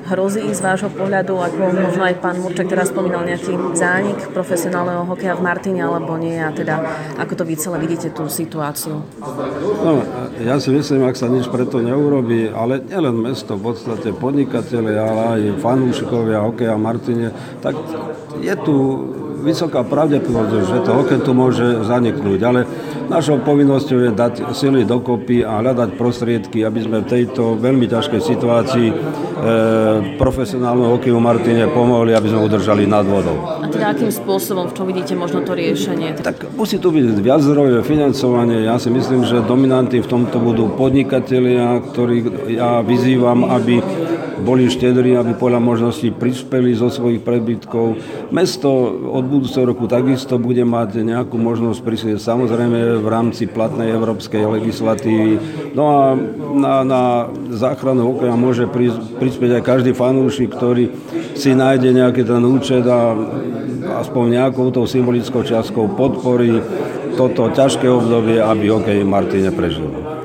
hrozí z vášho pohľadu, ako možno aj pán Murček teraz spomínal, nejaký zánik profesionálneho hokeja v Martine, alebo nie? A teda, ako to vy celé vidíte tú situáciu? No, ja si myslím, ak sa nič preto neurobí, ale nielen mesto, v podstate podnikatelia, ale aj fanúšikovia hokeja v Martine, tak je tu vysoká pravdepodobnosť, že to hokej tu môže zaniknúť, ale našou povinnosťou je dať sily dokopy a hľadať prostriedky, aby sme v tejto veľmi ťažkej situácii profesionálneho hokeju v Martine pomohli, aby sme udržali nad vodou. A teda akým spôsobom, v čom vidíte možno to riešenie? Tak musí tu byť viaczdrojové financovanie. Ja si myslím, že dominanty v tomto budú podnikatelia, ktorých ja vyzývam, aby boli štedrí, aby podľa možností prispeli zo svojich prebytkov. Mesto od budúceho roku takisto bude mať nejakú možnosť prispieť, samozrejme v rámci platnej európskej legislatívy. No a na záchranu hokeja môže prispieť aj každý fanúšik, ktorý si nájde nejaký ten účet a aspoň nejakou tou symbolickou čiastkou podporí toto ťažké obdobie, aby hokej v Martine prežil.